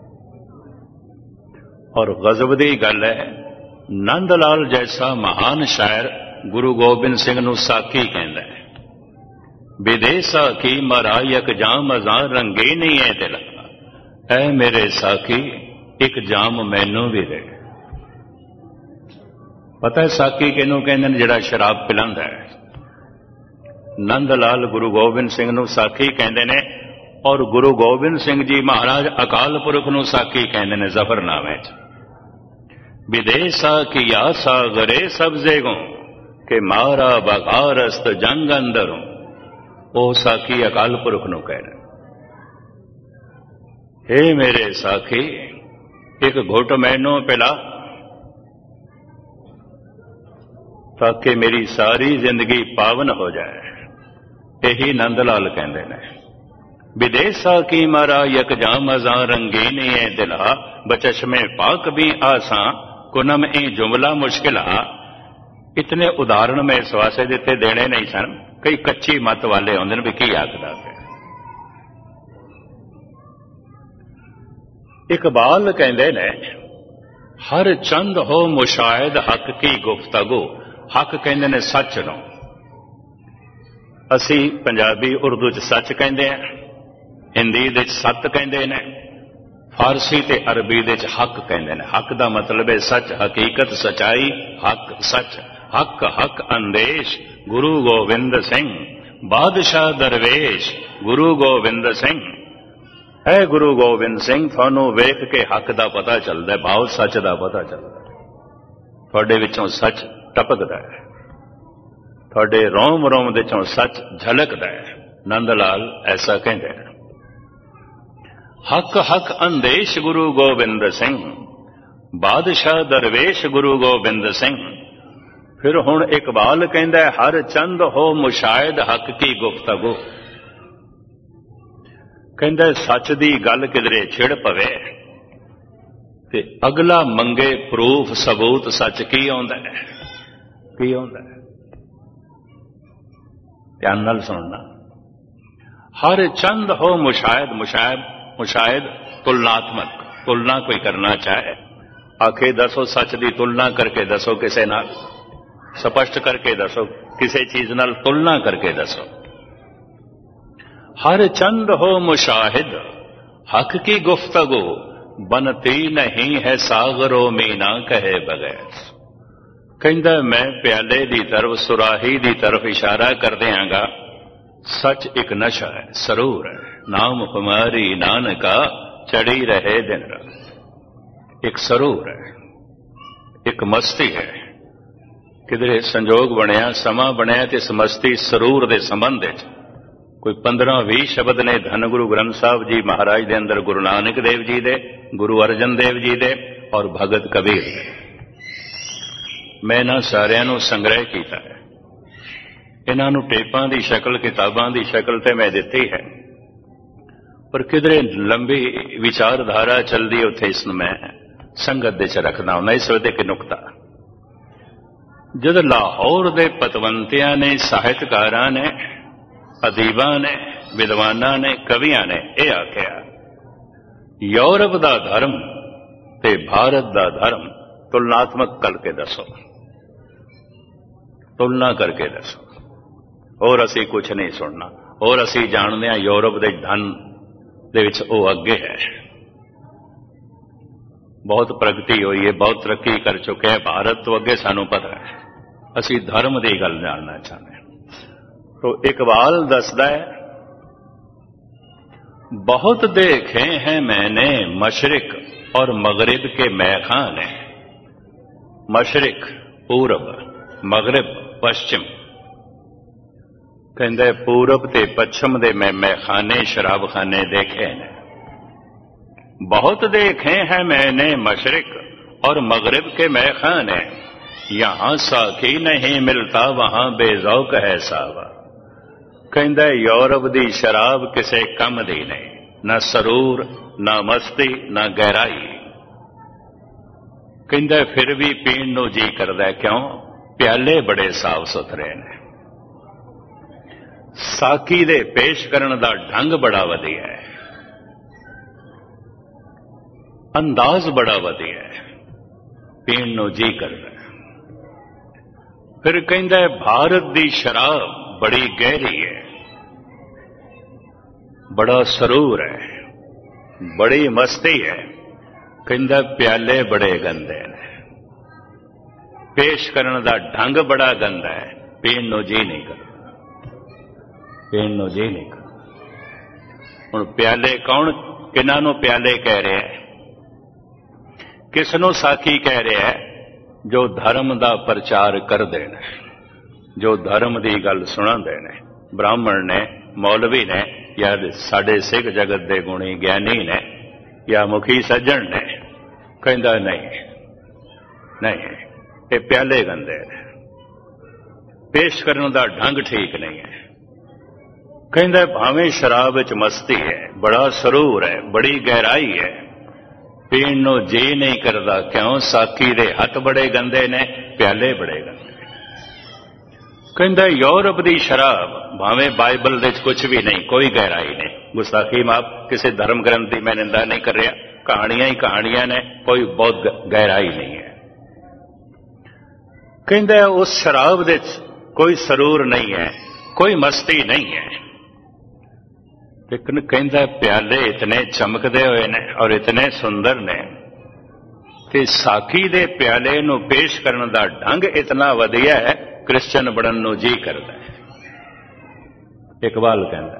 A: और गजब दी गल है, नंद लाल जैसा महान शायर गुरु गोबिंद सिंह नूं साकी कहंदा है। विदेसा की मरायक जाम अज़ां रंगे नहीं है दिल, ऐ मेरे साकी एक जाम मैनू भी दे। पता है साकी किहनूं कहंदे ने? जिहड़ा शराब पिलांदा है। नंद लाल गुरु गोबिंद सिंह नूं साकी कहंदे ने, और गुरु गोबिंद सिंह जी महाराज अकाल पुरख नूं साकी कहंदे ने जफरनामे च। विदेसा की आसा गरे सब्जेगों के मारा बगारस्त जंग अंदरों। ओ साकी अकाल पुरख नूं कह रहे, हे मेरे साखी एक घुट मैनू पिला, ताकि मेरी सारी जिंदगी पावन हो जाए। यही नंदलाल कहते हैं। विदेसा की मारा यक जाम अज़ां रंगीनी है दिला, बचश्मे पाक भी आसा कुनम ए जुमला मुश्किल। इतने उदाहरण मैं इस वास्ते दिते देने नहीं सन, कई कच्ची मत वाले आउंदे ने भी की आखदा है। इकबाल कहंदे ने, हर चंद हो मुशाहिद हक की गुफ्तगू। हक कहंदे ने सच नूं, असी पंजाबी उर्दू च सच कहंदे हैं, हिंदी दे सत कहंदे ने, फारसी ते अरबी दे हक कहंदे ने। हक दा मतलब है सच, हकीकत, सच्चाई, हक सच। हक हक अंदेश गुरु गोविंद सिंह, बादशाह दरवेश गुरु गोविंद सिंह। है गुरु गोविंद सिंह, थानू वेख के हक दा पता चलदा है, भाव सच दा पता चलदा है। तुहाडे विचों सच टपकदा है, तुहाडे रोम रोम दे चों सच झलकदा है। नंद लाल ऐसा कहंदे हैं। हक हक अंदेश गुरु गोबिंद सिंह, बादशाह दरवेश गुरु गोबिंद सिंह। फिर हुण इकबाल कहंदा हर चंद हो मुशाहिद हक की गुफ्तगू। कहंदा सच दी गल किधरे छिड़ पवे ते अगला मंगे प्रूफ सबूत सच की आउंदा है, की आउंदा है। ध्यान नाल सुनना। हर चंद हो मुशाहिद, मुशाहिद मुशाहिद तुलनात्मक, तुलना कोई करना चाहे आखे दसो सच दी तुलना करके दसो, किसे नाल स्पष्ट करके दसो, किसी चीज नाल तुलना करके दसो। हर चंद हो मुशाहिद हक की गुफ्तगू, बनती नहीं है सागरों में ना कहे बगैर। कहंदा मैं प्याले दी तरफ, सुराही दी तरफ इशारा कर दियांगा। सच एक नशा है, सरूर है, नाम कुमारी नानका चढ़ी रहे दिन रात। एक सरूर है, एक मस्ती है। किधरे संजोग बनया, समा बनया ते इस मस्ती सरूर दे संबंध विच कोई पंद्रह भी शब्द ने धन गुरु ग्रंथ साहब जी महाराज दे अंदर, गुरु नानक देव जी दे, गुरु अर्जन देव जी दे और भगत कबीर दे। मैं इन्हां सारियां नूं संग्रह कीता है, इन्हां नूं टेपां दी शक्ल, किताबां दी शक्ल ते मैं दित्ती है, पर किधरे लंबी विचारधारा चलदी उत्थे इस मैं संगत दे च रखदा हुंदा। इस वे एक नुकता, जद लाहौर दे पतवंतियां ने, साहित्यकारां ने, अदीबां ने, विद्वानां ने, कवियां ने यह आख्या यूरोप दा धर्म ते भारत दा धर्म तुलनात्मक करके दसो, तुलना करके दसो। और असी कुछ नहीं सुनना। और असी जानते हैं यूरोप दे धन दे विच ओह अगे है, बहुत प्रगति हुई है, बहुत तरक्की कर चुके हैं। भारत तो अगे सानू पता है, असी धर्म की गल जानना चाहते हैं। तो इकबाल दसदा है बहुत देखे हैं मैंने मशरिक और मगरिब के मैखाने। मशरिक पूरब, मगरिब पश्चिम। कहंदे पूरब ते पश्चिम दे मैं मैखाने, शराबखाने देखे ने। बहुत देखे हैं मैंने मशरिक और मगरिब के मैखाने, यहां साखी नहीं मिलता वहां बेजौक है सावा। कहंदा यूरोप दी शराब किसे कम दी नहीं, ना सरूर, ना मस्ती, ना गहराई। कहंदा फिर भी पीण नूं जी करदा, क्यों? प्याले बड़े साफ सुथरे ने, साकी दे पेश करन दा ढंग बड़ा वधिया है, अंदाज बड़ा वधिया है, पीण नूं जी करदा। फिर कहंदा भारत दी शराब बड़ी गहरी है, बड़ा सरूर है, बड़ी मस्ती है। कहंदा प्याले बड़े गंदे ने, पेश करने का ढंग बड़ा गंदा है, पीण नूं जी नहीं करदा, पीण नूं जी नहीं करदा। हुण प्याले कौन, किन्हां नूं प्याले कह रहा है? किस नूं साकी कह रहा है? जो धर्म का प्रचार करते हैं, जो धर्म की गल सुनाते हैं, ब्राह्मण ने, मौलवी ने, या साडे सिख जगत के गुणी ज्ञानी ने, या मुखी सज्जन ने। कहंदा नहीं नहीं, ये प्याले गंदे ने, पेश करने का ढंग ठीक नहीं है। कहंदा भावें शराब विच मस्ती है, बड़ा सरूर है, बड़ी गहराई है, पीण नूं जी नहीं करदा, क्यों? साकी दे हथ बड़े गंदे ने, प्याले बड़े गंदे। कहंदा यूरोप दी शराब भावें बाइबल दे कुछ भी नहीं, कोई गहराई नहीं। गुस्ताखी माफ, किसी धर्म ग्रंथ की मैं निंदा नहीं कर रहा, कहानियां ही कहानियां ने, कोई बहुत गहराई नहीं है। कहंदा उस शराब दे कोई सरूर नहीं है, कोई मस्ती नहीं है। लेकिन कहंदा प्याले इतने चमकदे हुए ने और इतने सुंदर ने कि साकी दे प्याले नूं पेश करने का ढंग इतना वधिया है, क्रिश्चन बनन नूं जी करदा है। इकबाल कहंदा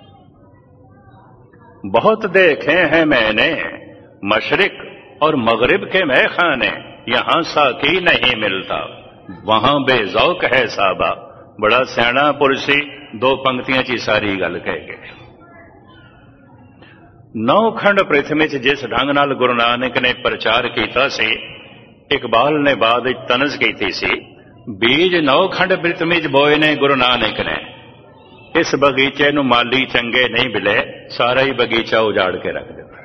A: बहुत देखे हैं मैंने मशरिक और मगरिब के मैखाने, यहां साकी नहीं मिलता वहां बेजौक है साबा। बड़ा सियाणा पुरुषी, दो पंक्तियां ची सारी गल कह गए। नौ खंड पृथ्वी च जिस ढंग नाल गुरु नानक ने प्रचार किया सी, इकबाल ने बाद तनज की सी, बीज नौ खंड पृथ्वी च बोए ने गुरु नानक ने, इस बगीचे नूं माली चंगे नहीं मिले, सारा ही बगीचा उजाड़ के रख दिता,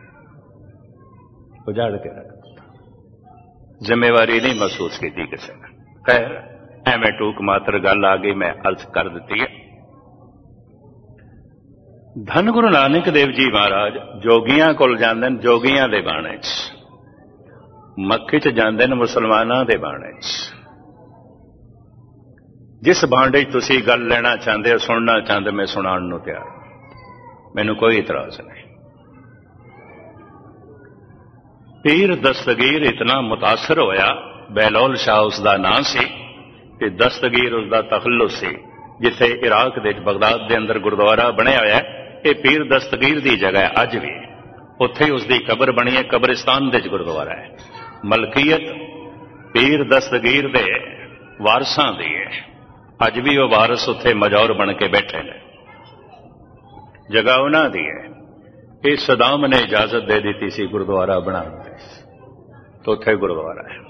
A: उजाड़ के रख दिता। जिम्मेवारी नहीं महसूस की किसी ने। खैर एवें टूक मात्र गल आ गई, मैं अर्थ कर दी है। धन गुरु नानक देव जी महाराज जोगियां कोल जांदे ने, जोगियां दे बाणे च, मक्के च जांदे ने मुसलमानां दे बाणे च। जिस भांडे तुसी गल लेना चाहते हो, सुनना चाहते, मैं सुनाण नूं तैयार, मैनूं कोई इतराज नहीं। पीर दस्तगीर इतना मुतासर होया, बहलोल शाह उसका नाम सी, कि दस्तगीर उसका तखल्लुस सी, जिथे इराक दे बगदाद के अंदर गुरुद्वारा बनिया होया है। ये पीर दस्तगीर की जगह है, अज भी उत्थे उसकी कबर बनी है, कब्रिस्तान दे गुरुद्वारा है। मलकीयत पीर दस्तगीर दे वारसां दी है, अज भी वह वारस उत्थे मजौर बन के बैठे ने, जगह उन्हां दी है। ये सदाम ने इजाजत दे दी सी गुरुद्वारा बनाने दी, तो उत्थे गुरुद्वारा है।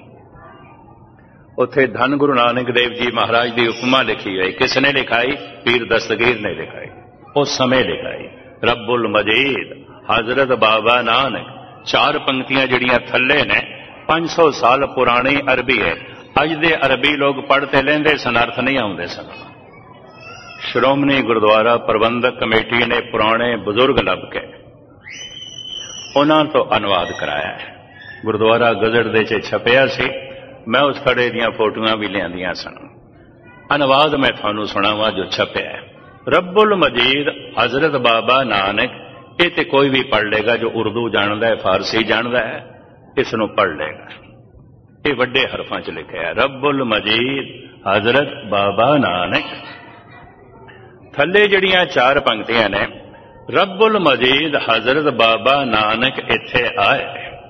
A: उत्थे धन गुरु नानक देव जी महाराज की उपमा लिखी है। किसने लिखाई? पीर दस्तगीर ने लिखाई, उस समय लिखाई। रब्बुल मजीद हजरत बाबा नानक, चार पंक्तियां जड़ियां थले ने, पांच सौ साल पुरानी अरबी है। अज दे अरबी लोग पढ़ते लेंदे सन, अर्थ नहीं आउंदे सन। श्रोमणी गुरुद्वारा प्रबंधक कमेटी ने पुराने बुजुर्ग लब के उन्हां तो अनुवाद कराया है। गुरुद्वारा गजट दे च छपिया सी, मैं उस खड़े दियां फोटोआं भी लियांदियां सन। अनुवाद मैं थानू सुनावा जो छपिया है। रब्बुल मजीद हजरत बाबा नानक, ये तो कोई भी पढ़ लेगा जो उर्दू जानता है, फारसी जानता है, इसनों पढ़ लेगा। ये वड्डे हरफां च लिखा है, रब्बुल मजीद हजरत बाबा नानक। थले जड़ियां चार पंक्तियां ने, रब्बुल मजीद हजरत बाबा नानक इत्थे आए,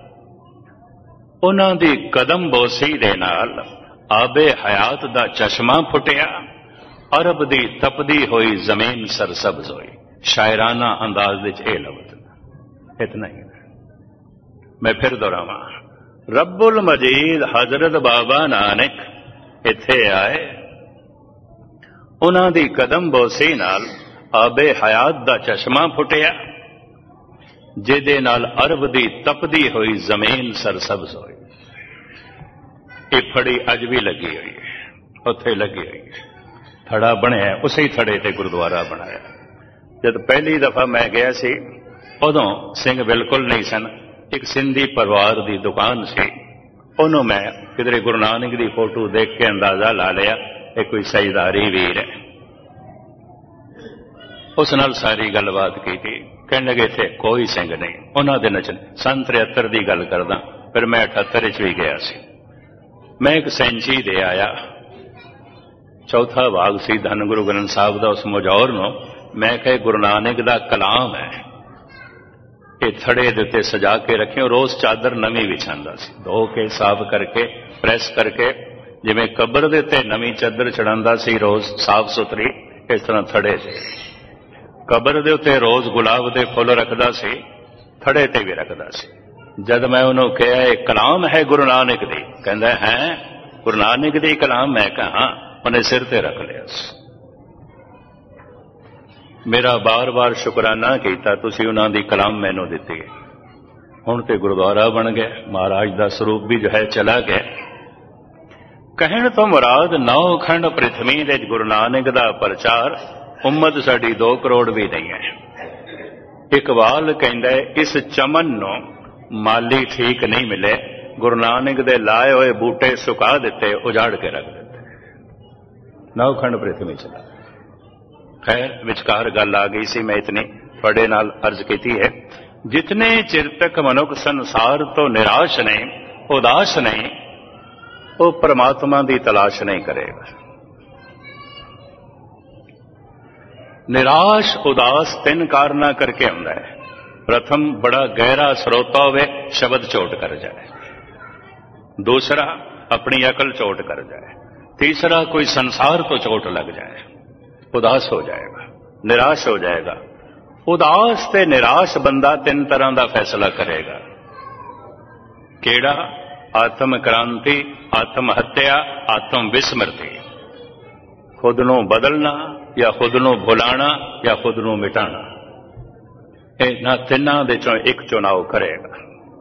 A: उन्हां दी कदम बोसी दे नाल आबे हयात दा चश्मा फुटिया, अरब दी तपदी हुई जमीन सरसब्ज हुई। शायराना अंदाज विच यह लफ्ज इतना ही। मैं फिर दोहरावां, रब्बुल मजीद हजरत बाबा नानक इत्थे आए, उन्हां दी कदम बोसी नाल आबे हयात दा चश्मा फुटिया, जिहदे नाल अरब दी तपदी हुई जमीन सरसब्ज हुई। ये फड़ी अज भी लगी हुई है, उत्थे लगी हुई है। थड़ा बनया, उसे ही थड़े ते गुरुद्वारा बनाया। जब पहली दफा मैं गया सी, उदों सिंह बिल्कुल नहीं सन। एक सिंधी परिवार की दुकान सी, उन्होंने मैं किधरे गुरु नानक की फोटो देख के अंदाजा ला लिया ये कोई सजदारी वीर है। उस नाल सारी गलबात की थी। कहने लगे इत्थे कोई सिंह नहीं, उन्होंने नचन। सन तिहत्तर की गल करदा, फिर मैं अठहत्तर च भी गया सी। मैं एक सैंची दे आया, चौथा भाग सी धन गुरु ग्रंथ साहब का, उस मुजौर नो मैं कहे गुरु नानक का कलाम है, ये थड़े दे उत्ते सजा के रखे। रोज चादर नवी विछांदा सी, धो के साफ करके प्रेस करके, जिवें कबर दे उत्ते नवी चादर चढ़ांदा सी रोज साफ सुथरी, इस तरह थड़े से कबर दे उत्ते रोज गुलाब दे फुल रखदा सी, थड़े ते भी रखदा सी। जद मैं उन्होंने कहा ये कलाम है गुरु नानक दी, कहंदा है गुरु नानक दी कलाम? मैं कहा, उन्हें सिर ते रख लिया। मेरा बार बार शुकराना किया, तुसी उन्हां दी कलाम मैनू दिती है। हुण ते गुरुद्वारा बन गया, महाराज का स्वरूप भी जो है चला गया। कहण तो मुराद नौ खंड पृथ्वी दे गुरु नानक दा प्रचार, उम्मत साडी दो करोड़ भी नहीं है। इकबाल कहंदा है, इस चमन नूं माली ठीक नहीं मिले, गुरु नानक दे लाए हुए बूटे सुका दिते, उजाड़ के रख दिते। नौ खंड पृथ्वी चला। खैर विचकार गल आ गई सी, मैं इतनी थोड़े नाल अर्ज की है। जितने चिर तक मनुख संसार तो निराश नहीं, उदास नहीं, वो परमात्मा की तलाश नहीं करेगा। निराश उदास तीन कारणा करके आंदा है। प्रथम, बड़ा गहरा स्रोता होवे, शब्द चोट कर जाए। दूसरा, अपनी अकल चोट कर जाए। तीसरा, कोई संसार तो चोट लग जाए, उदास हो जाएगा, निराश हो जाएगा। ਉਦਾਸ ਤੇ ਨਿਰਾਸ਼ ਬੰਦਾ ਤਿੰਨ ਤਰ੍ਹਾਂ ਦਾ ਫੈਸਲਾ ਕਰੇਗਾ। ਕਿਹੜਾ? ਆਤਮ ਕ੍ਰਾਂਤੀ, ਆਤਮ ਹੱਤਿਆ, ਆਤਮ ਵਿਸਮਰਤੀ। ਖੁਦ ਨੂੰ ਬਦਲਣਾ ਜਾਂ ਖੁਦ ਨੂੰ ਭੁਲਾਣਾ ਜਾਂ ਖੁਦ ਨੂੰ ਮਿਟਾਣਾ, ਇਹਨਾਂ ਤਿੰਨਾਂ ਦੇ ਚੋਂ ਇੱਕ ਚੁਣਾਵ ਕਰੇਗਾ।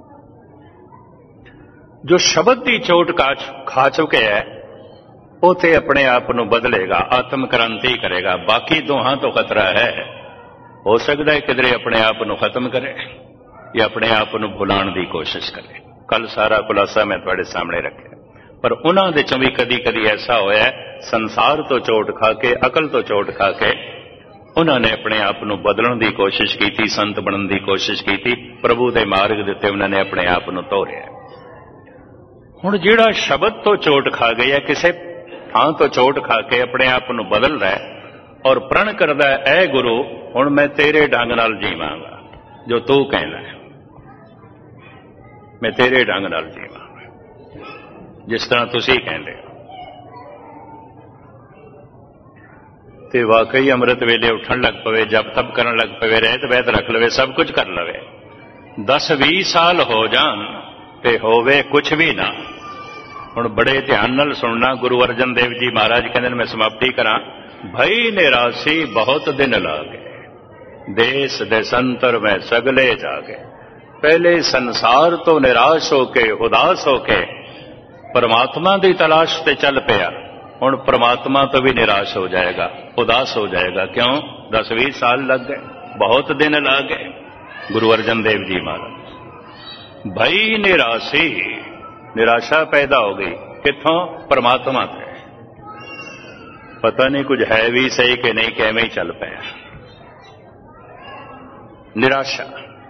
A: ਜੋ ਸ਼ਬਦ ਦੀ ਚੋਟ ਖਾ ਚੁੱਕਿਆ ਉਹ ਤੇ ਆਪਣੇ ਆਪ ਨੂੰ ਬਦਲੇਗਾ, ਆਤਮ ਕ੍ਰਾਂਤੀ ਕਰੇਗਾ। ਬਾਕੀ ਦੋਹਾਂ ਤੋਂ ਖਤਰਾ ਹੈ। ਹੋ ਸਕਦਾ ਹੈ ਕਿਧਰੇ ਆਪਣੇ ਆਪ ਨੂੰ ਖਤਮ ਕਰੇ ਜਾਂ ਆਪਣੇ ਆਪ ਨੂੰ ਭੁਲਾਉਣ ਦੀ ਕੋਸ਼ਿਸ਼ ਕਰੇ। ਕੱਲ ਸਾਰਾ ਖੁਲਾਸਾ ਮੈਂ ਤੁਹਾਡੇ ਸਾਹਮਣੇ ਰੱਖਿਆ, ਪਰ ਉਹਨਾਂ ਦੇ ਚੋਂ ਵੀ ਕਦੀ ਕਦੀ ਐਸਾ ਹੋਇਆ ਸੰਸਾਰ ਤੋਂ ਚੋਟ ਖਾ ਕੇ, ਅਕਲ ਤੋਂ ਚੋਟ ਖਾ ਕੇ ਉਹਨਾਂ ਨੇ ਆਪਣੇ ਆਪ ਨੂੰ ਬਦਲਣ ਦੀ ਕੋਸ਼ਿਸ਼ ਕੀਤੀ, ਸੰਤ ਬਣਨ ਦੀ ਕੋਸ਼ਿਸ਼ ਕੀਤੀ, ਪ੍ਰਭੂ ਦੇ ਮਾਰਗ ਦੇ ਉੱਤੇ ਉਹਨਾਂ ਨੇ ਆਪਣੇ ਆਪ ਨੂੰ ਤੋਰਿਆ। ਹੁਣ ਜਿਹੜਾ ਸ਼ਬਦ ਤੋਂ ਚੋਟ ਖਾ ਗਿਆ, ਕਿਸੇ ਥਾਂ ਤੋਂ ਚੋਟ ਖਾ ਕੇ ਆਪਣੇ ਆਪ ਨੂੰ ਬਦਲ ਰਿਹਾ ਔਰ ਪ੍ਰਣ ਕਰਦਾ, ਐ ਗੁਰੂ ਹੁਣ ਮੈਂ ਤੇਰੇ ਢੰਗ ਨਾਲ ਜੀਵਾਂਗਾ, ਜੋ ਤੂੰ ਕਹਿੰਦਾ ਮੈਂ ਤੇਰੇ ਢੰਗ ਨਾਲ ਜੀਵਾਂਗਾ, ਜਿਸ ਤਰ੍ਹਾਂ ਤੁਸੀਂ ਕਹਿੰਦੇ ਹੋ। ਤੇ ਵਾਕਈ ਅੰਮ੍ਰਿਤ ਵੇਲੇ ਉੱਠਣ ਲੱਗ ਪਵੇ, ਜਪ ਤਪ ਕਰਨ ਲੱਗ ਪਵੇ, ਰਹਿਤ ਵਹਿਤ ਰੱਖ ਲਵੇ, ਸਭ ਕੁਝ ਕਰ ਲਵੇ। ਦਸ ਵੀਹ ਸਾਲ ਹੋ ਜਾਣ ਤੇ ਹੋਵੇ ਕੁਛ ਵੀ ਨਾ। ਹੁਣ ਬੜੇ ਧਿਆਨ ਨਾਲ ਸੁਣਨਾ। ਗੁਰੂ ਅਰਜਨ ਦੇਵ ਜੀ ਮਹਾਰਾਜ ਕਹਿੰਦੇ ਨੇ, ਮੈਂ ਸਮਾਪਤੀ ਕਰਾਂ, ਭਈ ਨਿਰਾਸੀ ਬਹੁਤ ਦਿਨ ਲਾਗੇ, ਦੇਸ ਦੇਸੰਤਰ ਮੈਂ ਸਗਲੇ ਜਾਗੇ। ਪਹਿਲੇ ਸੰਸਾਰ ਤੋਂ ਨਿਰਾਸ਼ ਹੋ ਕੇ, ਉਦਾਸ ਹੋ ਕੇ ਪਰਮਾਤਮਾ ਦੀ ਤਲਾਸ਼ ਤੇ ਚੱਲ ਪਿਆ, ਹੁਣ ਪਰਮਾਤਮਾ ਤੋਂ ਵੀ ਨਿਰਾਸ਼ ਹੋ ਜਾਏਗਾ, ਉਦਾਸ ਹੋ ਜਾਏਗਾ। ਕਿਉਂ? ਦਸ ਵੀਹ ਸਾਲ ਲੱਗ ਗਏ, ਬਹੁਤ ਦਿਨ ਲੱਗ ਗਏ। ਗੁਰੂ ਅਰਜਨ ਦੇਵ ਜੀ ਮਹਾਰਾਜ, ਭਈ ਨਿਰਾਸੀ, ਨਿਰਾਸ਼ਾ ਪੈਦਾ ਹੋ ਗਈ। ਕਿੱਥੋਂ? ਪਰਮਾਤਮਾ ਤੇ। ਪਤਾ ਨਹੀਂ ਕੁਝ ਹੈ ਵੀ ਸਹੀ ਕਿ ਨਹੀਂ, ਕਿ ਐਵੇਂ ਹੀ ਚੱਲ ਪਿਆ। ਨਿਰਾਸ਼ਾ।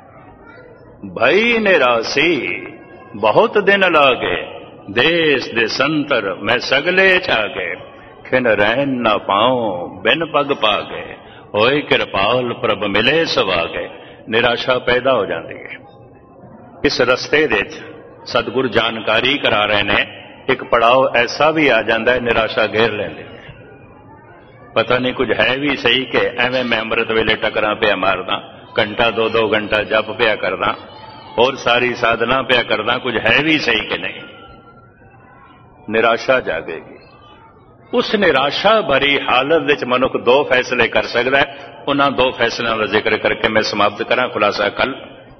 A: ਭਈ ਨਿਰਾਸੀ ਬਹੁਤ ਦਿਨ ਲਾਗੇ, ਦੇਸ ਦੇ ਸੰਤਰ ਮੈਂ ਸਗਲੇ ਛਾਗੇ। ਖਿਨ ਰਹਿਣ ਨਾ ਪਾਉ ਬਿਨ ਪਗ ਪਾਗੇ, ਹੋਏ ਕਿਰਪਾਲ ਪ੍ਰਭ ਮਿਲੇ ਸਵਾਗੇ। ਨਿਰਾਸ਼ਾ ਪੈਦਾ ਹੋ ਜਾਂਦੀ ਹੈ। ਇਸ ਰਸਤੇ ਦੇ ਵਿੱਚ ਸਤਿਗੁਰ ਜਾਣਕਾਰੀ ਕਰਾ ਰਹੇ ਨੇ, ਇੱਕ ਪੜਾਅ ਐਸਾ ਵੀ ਆ ਜਾਂਦਾ ਹੈ, ਨਿਰਾਸ਼ਾ ਘੇਰ ਲੈਂਦੇ। ਪਤਾ ਨਹੀਂ ਕੁਝ ਹੈ ਵੀ ਸਹੀ ਕਿ ਐਵੇਂ ਮੈਂ ਅੰਮ੍ਰਿਤ ਵੇਲੇ ਟਕਰਾਂ ਪਿਆ ਮਾਰਦਾ, ਘੰਟਾ ਦੋ ਦੋ ਘੰਟਾ ਜਪ ਪਿਆ ਕਰਦਾ, ਹੋਰ ਸਾਰੀ ਸਾਧਨਾ ਪਿਆ ਕਰਦਾ, ਕੁਝ ਹੈ ਵੀ ਸਹੀ ਕਿ ਨਹੀਂ। ਨਿਰਾਸ਼ਾ ਜਾਗੇਗੀ। ਉਸ ਨਿਰਾਸ਼ਾ ਭਰੀ ਹਾਲਤ ਵਿੱਚ ਮਨੁੱਖ ਦੋ ਫੈਸਲੇ ਕਰ ਸਕਦਾ ਹੈ। ਉਹਨਾਂ ਦੋ ਫੈਸਲਿਆਂ ਦਾ ਜ਼ਿਕਰ ਕਰਕੇ ਮੈਂ ਸਮਾਪਤ ਕਰਾਂ ਖੁਲਾਸਾ ਕੱਲ।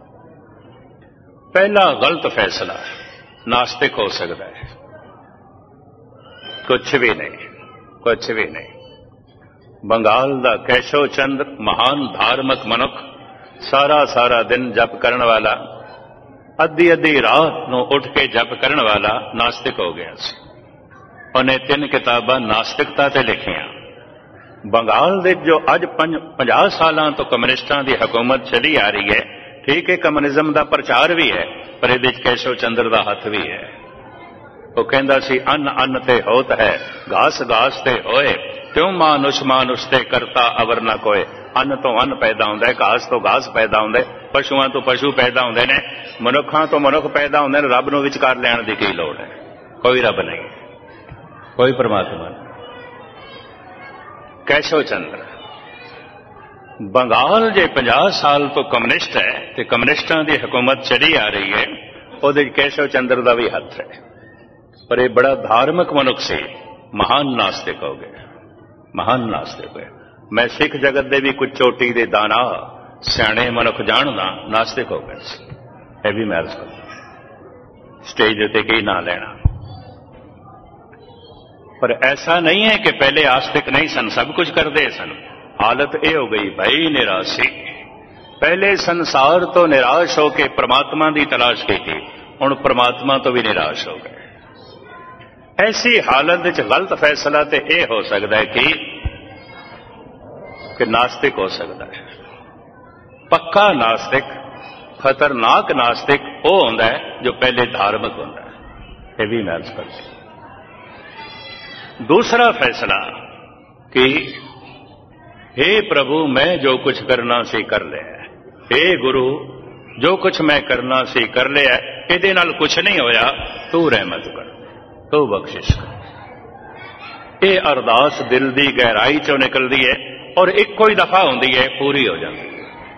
A: ਪਹਿਲਾ ਗਲਤ ਫੈਸਲਾ, ਨਾਸਤਿਕ ਹੋ ਸਕਦਾ ਹੈ। ਕੁਛ ਵੀ ਨਹੀਂ, ਕੁਛ ਵੀ ਨਹੀਂ। ਬੰਗਾਲ ਦਾ ਕੈਸ਼ੋ ਚੰਦਰ, ਮਹਾਨ ਧਾਰਮਿਕ ਮਨੁੱਖ, ਸਾਰਾ ਸਾਰਾ ਦਿਨ ਜਪ ਕਰਨ ਵਾਲਾ, ਅੱਧੀ ਅੱਧੀ ਰਾਤ ਨੂੰ ਉੱਠ ਕੇ ਜਪ ਕਰਨ ਵਾਲਾ ਨਾਸਤਿਕ ਹੋ ਗਿਆ ਸੀ। ਉਹਨੇ ਤਿੰਨ ਕਿਤਾਬਾਂ ਨਾਸਤਿਕਤਾ ਤੇ ਲਿਖੀਆਂ। ਬੰਗਾਲ ਦੇ ਜੋ ਅੱਜ ਪੰਜਾਹ ਸਾਲਾਂ ਤੋਂ ਕਮਿਊਨਿਸਟਾਂ ਦੀ ਹਕੂਮਤ ਚਲੀ ਆ ਰਹੀ ਹੈ, ਠੀਕ ਹੈ, ਕਮਿਊਨਿਜ਼ਮ ਦਾ ਪ੍ਰਚਾਰ ਵੀ ਹੈ, ਪਰ ਇਹਦੇ ਵਿੱਚ ਕੈਸ਼ੋ ਚੰਦਰ ਦਾ ਹੱਥ ਵੀ ਹੈ। ਉਹ ਕਹਿੰਦਾ ਸੀ, ਅੰਨ ਅੰਨ ਤੇ ਹੋਤ ਹੈ, ਘਾਸ ਘਾਸ ਤੇ ਹੋਏ, ਕਿਉਂ ਮਾਨੁਸ਼ ਮਾਨੁਸ਼ ਤੇ ਕਰਤਾ ਅਵਰ ਨਾ ਕੋਏ। ਅੰਨ ਤੋਂ ਅੰਨ ਪੈਦਾ ਹੁੰਦਾ ਹੈ, ਘਾਸ ਤੋਂ ਘਾਸ ਪੈਦਾ ਹੁੰਦਾ ਹੈ, ਪਸ਼ੂਆਂ ਤੋਂ ਪਸ਼ੂ ਪੈਦਾ ਹੁੰਦੇ ਨੇ, ਮਨੁੱਖਾਂ ਤੋਂ ਮਨੁੱਖ ਪੈਦਾ ਹੁੰਦੇ ਨੇ। ਰੱਬ ਨੂੰ ਵਿਚਕਾਰ ਲੈਣ ਦੀ ਕੀ ਲੋੜ ਹੈ? ਕੋਈ ਰੱਬ ਨਹੀਂ, ਕੋਈ ਪਰਮਾਤਮਾ ਨਹੀਂ। ਕੈਸ਼ੋ ਚੰਦਰ ਬੰਗਾਲ ਜੇ ਪੰਜਾਹ ਸਾਲ ਤੋਂ ਕਮਿਊਨਿਸਟ ਹੈ ਤੇ ਕਮਿਊਨਿਸਟਾਂ ਦੀ ਹਕੂਮਤ ਚਲੀ ਆ ਰਹੀ ਹੈ, ਉਹਦੇ ਕੈਸ਼ੋ ਚੰਦਰ ਦਾ ਵੀ ਹੱਥ ਹੈ। ਪਰ ਇਹ ਬੜਾ ਧਾਰਮਿਕ ਮਨੁੱਖ ਸੀ, ਮਹਾਨ ਨਾਸਤਿਕ ਹੋ ਗਏ, ਮਹਾਨ ਨਾਸਤਿਕ ਹੋਏ। ਮੈਂ ਸਿੱਖ ਜਗਤ ਦੇ ਵੀ ਕੁਝ ਚੋਟੀ ਦੇ ਦਾਣਾ ਸਿਆਣੇ ਮਨੁੱਖ ਜਾਣਦਾ, ਨਾਸਤਿਕ ਹੋ ਗਏ ਸੀ। ਇਹ ਵੀ ਮੈਂ ਸਟੇਜ ਉੱਤੇ ਕੀ ਨਾਂ ਲੈਣਾ। ਪਰ ਐਸਾ ਨਹੀਂ ਹੈ ਕਿ ਪਹਿਲੇ ਆਸਤਿਕ ਨਹੀਂ ਸਨ, ਸਭ ਕੁਝ ਕਰਦੇ ਸਨ। ਹਾਲਤ ਇਹ ਹੋ ਗਈ, ਭਈ ਨਿਰਾਸ਼ੀ। ਪਹਿਲੇ ਸੰਸਾਰ ਤੋਂ ਨਿਰਾਸ਼ ਹੋ ਕੇ ਪ੍ਰਮਾਤਮਾ ਦੀ ਤਲਾਸ਼ ਕੀਤੀ, ਹੁਣ ਪ੍ਰਮਾਤਮਾ ਤੋਂ ਵੀ ਨਿਰਾਸ਼ ਹੋ ਗਏ। ਐਸੀ ਹਾਲਤ ਵਿੱਚ ਗਲਤ ਫੈਸਲਾ ਤੇ ਇਹ ਹੋ ਸਕਦਾ ਹੈ ਕਿ ਕਿ ਨਾਸਤਿਕ ਹੋ ਸਕਦਾ ਹੈ। ਪੱਕਾ ਨਾਸਤਿਕ, ਖਤਰਨਾਕ ਨਾਸਤਿਕ ਉਹ ਹੁੰਦਾ ਹੈ ਜੋ ਪਹਿਲੇ ਧਾਰਮਿਕ ਹੁੰਦਾ ਹੈ। ਇਹ ਵੀ ਮੈਂ ਅਰਜ਼ ਕਰਦਾ। दूसरा फैसला कि हे प्रभु मैं जो कुछ करना सी कर लिया, हे गुरु जो कुछ मैं करना सी कर लिया, ਇਹਦੇ ਨਾਲ ਕੁਛ ਨਹੀਂ ਹੋਇਆ, ਤੂੰ ਰਹਿਮਤ ਕਰ, ਤੂੰ ਬਖਸ਼ਿਸ਼ ਕਰ। ਇਹ ਅਰਦਾਸ ਦਿਲ ਦੀ ਗਹਿਰਾਈ ਚੋਂ ਨਿਕਲਦੀ ਹੈ ਔਰ ਇੱਕੋ ਹੀ ਦਫਾ ਹੁੰਦੀ ਹੈ, ਪੂਰੀ ਹੋ ਜਾਂਦੀ ਹੈ।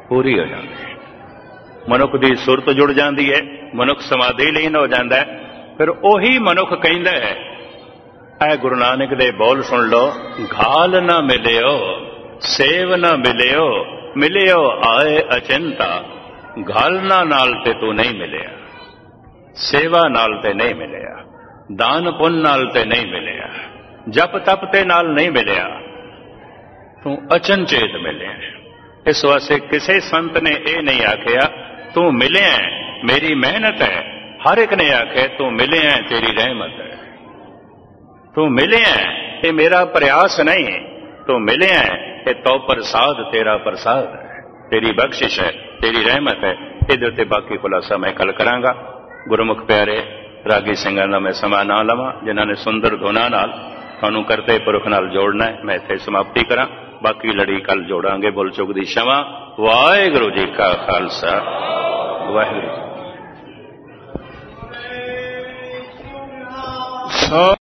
A: पूरी हो जाती है। मनुख की सुरत जुड़ जाती है, मनुख समाधि लीन हो जाता है। फिर उही मनुख कहता है, ऐ गुरु नानक दे बोल सुन लो, घाल ना मिलियो सेव ना मिलियो, मिलियो आए अचिंता। घालना नाल ते तू नहीं मिलिया, सेवा नाल ते नहीं मिलिया, दान पुण्य नाल ते नहीं मिलिया, जप तप ते नाल नहीं मिलिया, तू अचनचेत मिलिया। इस वास्ते किसी संत ने यह नहीं आखिया तू मिलिया मेरी मेहनत है, हर एक ने आखे तू मिलिया तेरी रहमत है, तू मिलिया ये मेरा प्रयास नहीं, तू मिलिया ये तो प्रसाद तेरा प्रसाद है, तेरी बख्शिश है, तेरी रहमत है। इधर ते बाकी खुलासा मैं कल करांगा। गुरमुख प्यारे रागी ਸਿੰਘਾਂ ਦਾ मैं समा ना लवां जिन्होंने सुंदर धुना नाल ਤੁਹਾਨੂੰ करते पुरख नाल जोड़ना है। मैं इत्थे समाप्ति करा, बाकी लड़ी कल जोड़ांगे। बुल चुक दी क्षमा। वाहिगुरू जी का खालसा, वाहिगुरू जी।